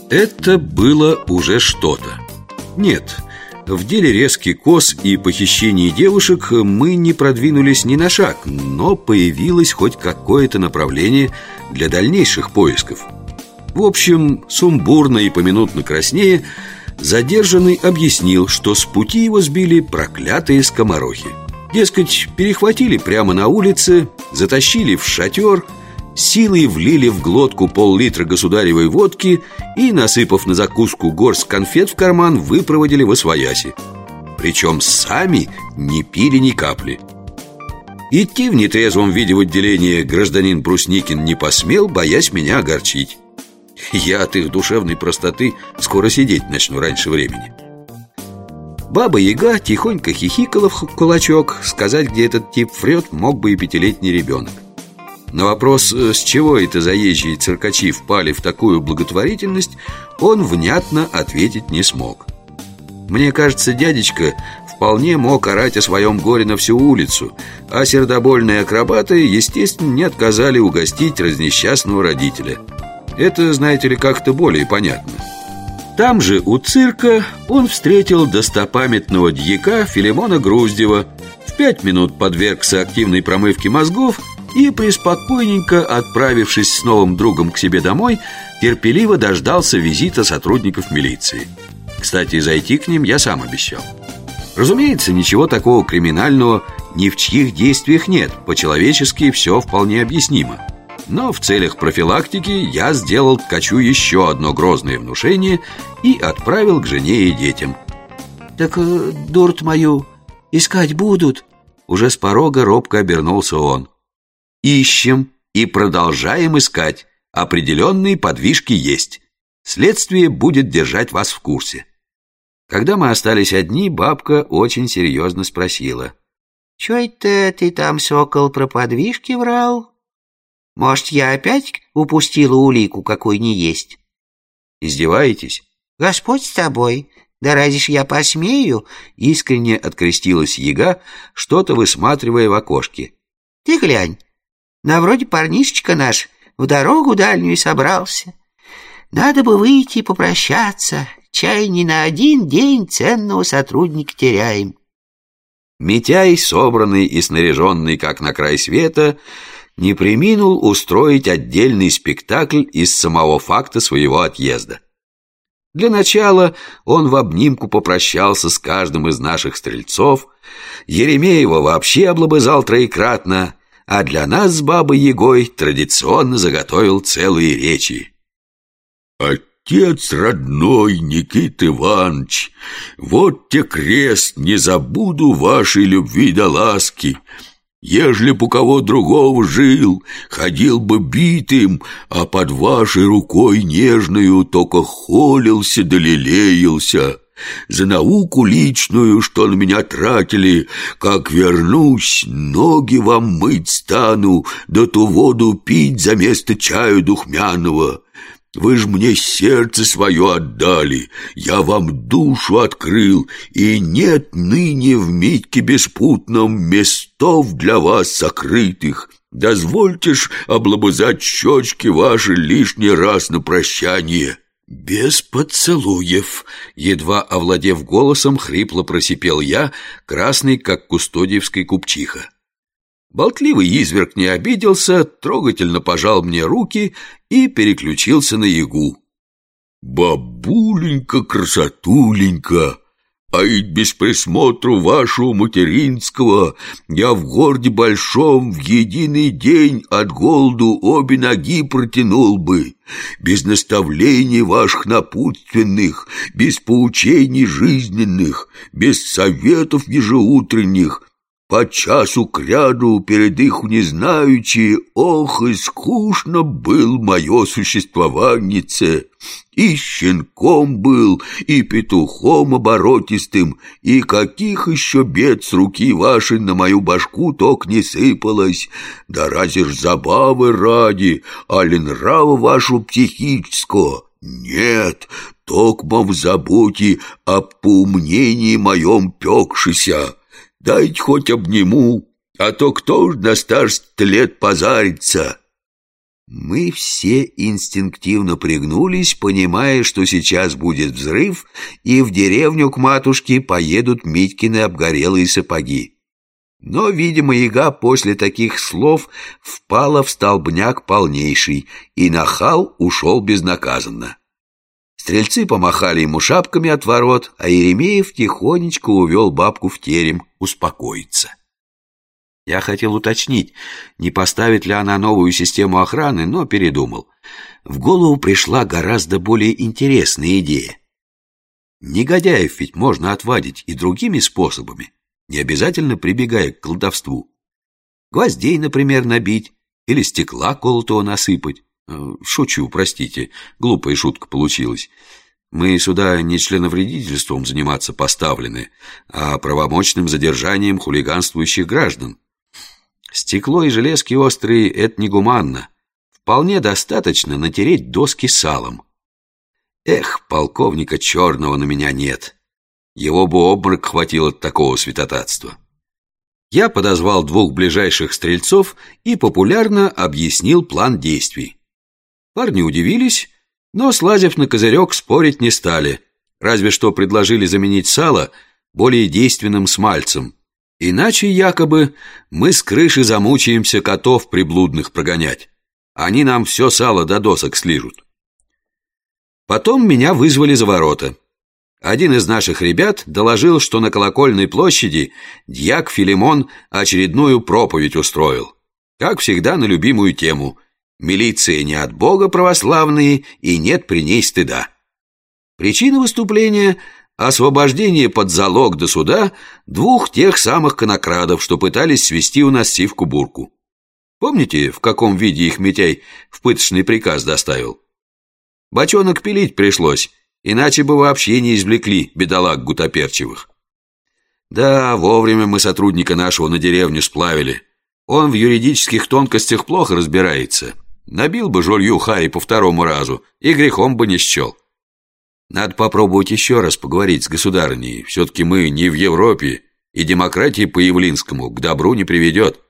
Это было уже что-то. Нет, в деле резки коз и похищения девушек мы не продвинулись ни на шаг, но появилось хоть какое-то направление для дальнейших поисков. В общем, сумбурно и поминутно краснея, задержанный объяснил, что с пути его сбили проклятые скоморохи. Дескать, перехватили прямо на улице, затащили в шатер, силой влили в глотку пол-литра государевой водки и, насыпав на закуску горсть конфет в карман, выпроводили восвояси. Причем сами не пили ни капли. Идти в нетрезвом виде в отделение гражданин Брусникин не посмел, боясь меня огорчить. Я от их душевной простоты скоро сидеть начну раньше времени. Баба-яга тихонько хихикала в кулачок. Сказать, где этот тип врет, мог бы и 5-летний ребенок. На вопрос, с чего это заезжие циркачи впали в такую благотворительность, он внятно ответить не смог. Мне кажется, дядечка вполне мог орать о своем горе на всю улицу, а сердобольные акробаты, естественно, не отказали угостить разнесчастного родителя. Это, знаете ли, как-то более понятно. Там же у цирка он встретил достопамятного дьяка Филимона Груздева, в 5 минут подвергся активной промывке мозгов и, преспокойненько отправившись с новым другом к себе домой, терпеливо дождался визита сотрудников милиции. Кстати, зайти к ним я сам обещал. Разумеется, ничего такого криминального ни в чьих действиях нет. По-человечески все вполне объяснимо. Но в целях профилактики я сделал ткачу еще одно грозное внушение и отправил к жене и детям. «Так дурт мою искать будут?» Уже с порога робко обернулся он. «Ищем и продолжаем искать. Определенные подвижки есть. Следствие будет держать вас в курсе». Когда мы остались одни, бабка очень серьезно спросила: «Чё это ты там, сокол, про подвижки врал? Может, я опять упустила улику, какой не есть?» «Издеваетесь?» «Господь с тобой. Да разве ж я посмею?» Искренне открестилась яга, что-то высматривая в окошке. «Ты глянь, на вроде парнишечка наш в дорогу дальнюю собрался. Надо бы выйти и попрощаться. Чай не на один день ценного сотрудника теряем». Митяй, собранный и снаряженный как на край света, не преминул устроить отдельный спектакль из самого факта своего отъезда. Для начала он в обнимку попрощался с каждым из наших стрельцов, Еремеева вообще облобызал троекратно, а для нас с бабой-ягой традиционно заготовил целые речи. «Отец родной, Никита Иванович, вот те крест, не забуду вашей любви да ласки. Ежели б у кого другого жил, ходил бы битым, а под вашей рукой нежную только холился да лелеялся. За науку личную, что на меня тратили, как вернусь, ноги вам мыть стану, да ту воду пить за место чаю духмяного. Вы ж мне сердце свое отдали, я вам душу открыл, и нет ныне в Митьке Беспутном местов для вас сокрытых. Дозвольте ж облобызать щечки ваши лишний раз на прощание». «Без поцелуев», едва овладев голосом, хрипло просипел я, красный, как кустодиевская купчиха. Болтливый изверг не обиделся, трогательно пожал мне руки и переключился на ягу. «Бабуленька, красотуленька, а ведь без присмотру вашего материнского я в городе большом в единый день от голоду обе ноги протянул бы. Без наставлений ваших напутственных, без поучений жизненных, без советов ежеутренних, по часу кряду перед их не знаючи, ох, и скучно был мое существованице. И щенком был, и петухом оборотистым, и каких еще бед с руки вашей на мою башку ток не сыпалось. Да разве ж забавы ради, али нрава вашу психического? Нет, токмо в заботе об поумнении моем пекшися. Дайте хоть обниму, а то кто ж на старость лет позарится?» Мы все инстинктивно пригнулись, понимая, что сейчас будет взрыв, и в деревню к матушке поедут Митькины обгорелые сапоги. Но, видимо, яга после таких слов впала в столбняк полнейший, и нахал ушел безнаказанно. Стрельцы помахали ему шапками от ворот, а Еремеев тихонечко увел бабку в терем успокоиться. Я хотел уточнить, не поставит ли она новую систему охраны, но передумал. В голову пришла гораздо более интересная идея. Негодяев ведь можно отвадить и другими способами, не обязательно прибегая к колдовству. Гвоздей, например, набить или стекла колотого насыпать. Шучу, простите, глупая шутка получилась. Мы сюда не членовредительством заниматься поставлены, а правомочным задержанием хулиганствующих граждан. Стекло и железки острые — это негуманно. Вполне достаточно натереть доски салом. Эх, полковника Черного на меня нет. Его бы обморок хватил от такого святотатства. Я подозвал 2 ближайших стрельцов и популярно объяснил план действий. Парни удивились, но, слазив на козырек, спорить не стали, разве что предложили заменить сало более действенным смальцем. Иначе, якобы, мы с крыши замучаемся котов приблудных прогонять. Они нам все сало до досок слижут. Потом меня вызвали за ворота. Один из наших ребят доложил, что на Колокольной площади дьяк Филимон очередную проповедь устроил. Как всегда, на любимую тему: милиция не от Бога православные, и нет при ней стыда. Причина выступления — освобождение под залог до суда 2 тех самых конокрадов, что пытались свести у нас сивку-бурку. Помните, в каком виде их Митяй в пыточный приказ доставил? Бочонок пилить пришлось, иначе бы вообще не извлекли бедолаг гутоперчивых. Да, вовремя мы сотрудника нашего на деревню сплавили. Он в юридических тонкостях плохо разбирается. Набил бы жолью хари по 2-му разу, и грехом бы не счел. Надо попробовать еще раз поговорить с государыней. Все-таки мы не в Европе, и демократия по-явлинскому к добру не приведет.